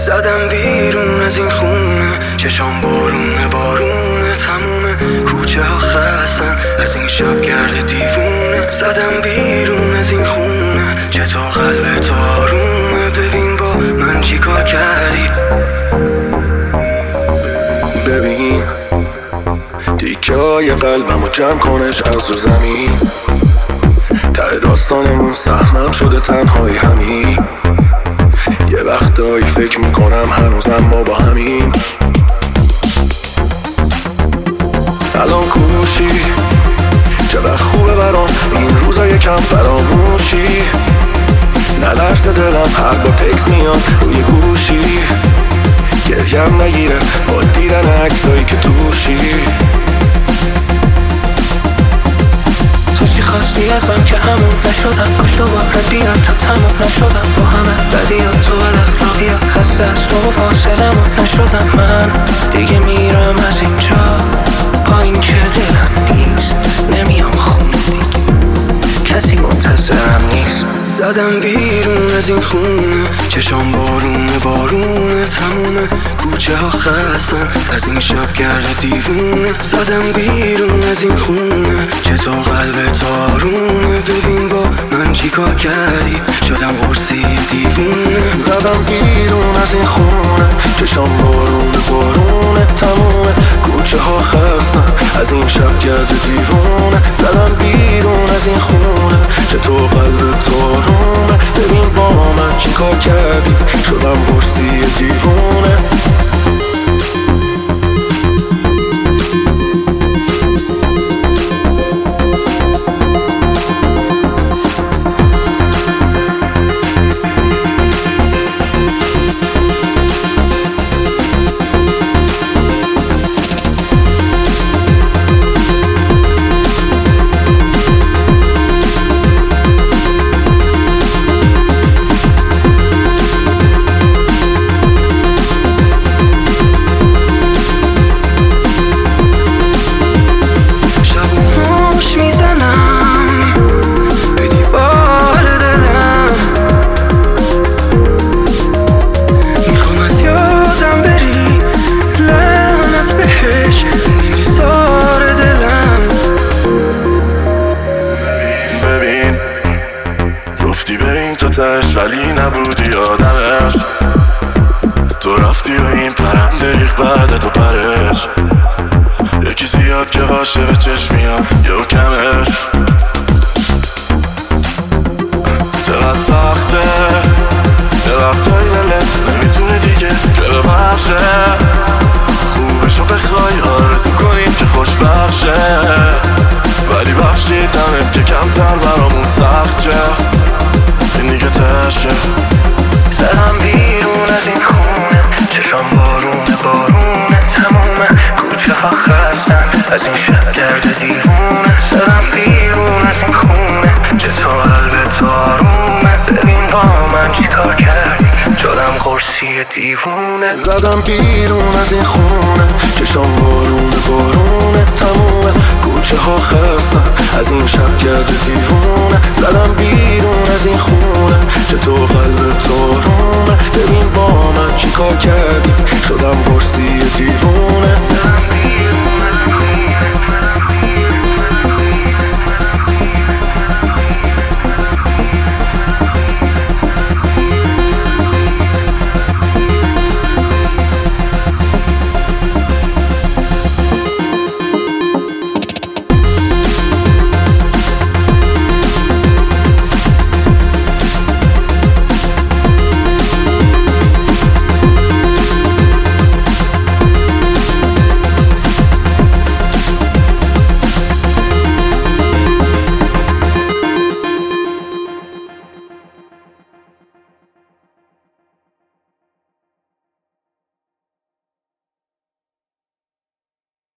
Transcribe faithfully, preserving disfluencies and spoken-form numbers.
زدم بیرون از این خونه، چشام بارونه بارونه تمومه، کوچه ها خستن از این شب گرد دیوونه. زدم بیرون از این خونه، چطور قلب تو آرومه، ببین با من چی کار کردی. ببین تیکه های قلبمو جمع کنش از رو زمین، ته داستانمون سهمم شده تنهایی همین. یه وقتایی فکر میکنم هنوزم ما با همین. الان کوشی چقدر خوبه برام این روزا یکم فراموشی، نلرزه دلم هر با تکس میاد روی گوشی، گریم نگیره با دیدن عکسایی که توشی. تو چی خواستی ازم که همون نشدم، کاش دوباره بیاد تا تموم نشدم با همه بدیات تو بد اخلاقیات، خسته از تو و فاصلمون نشدم من دیگه، میرم از اینجا با این که دلم نیست، نمیام خونه دیگه کسی منتظرم نیست. زدم بیرون از این خونه، چشام بارونه بارونه تمومه، کوچه ها خستن از این شب گرد دیوونه. زدم بیرون از این خونه، چطور قلب تو آرومه، ببین با من چی کار کردی، شدم قرصی دیوونه. زدم بیرون از این خونه، چشام بارونه بارونه تمومه، کوچه ها خستن از این شب گرد دیوونه. زدم بیرون از این خونه، چطور قلب تو آرومه، ببین با من چی کار کردی، شدم قرصی دیوونه. ولی نبودی آدمش، تو رفتی و این پرنده ریخ بعد تو پرش، یکی زیاد که باشه به چشم میاد یه کمش. چقدر سخته یه وقتایی دلت نمیتونه دیگه که ببخشه، خوبشو بخوای آرزو کنیم که خوش بخشه، ولی بخشیدمت که کمتر برامون سخت شه، این دیگه تشه. زدم بیرون از این خونه، چشام بارونه بارونه تمومه، کوچه ها خستن از این شب گرد دیوونه. زدم بیرون از این خونه، چطور قلب تو آرومه، ببین با من چی کار کردی، شدم قرصی دیوونه. زدم بیرون از این خونه، چشام بارونه بارونه تمومه، کوچه ها خستن از این شب گرد دیوونه. زدم بیرون از این خونه، چطور قلب تو آرومه، ببین با من چی کار کردی، شدم قرصی دیوونه.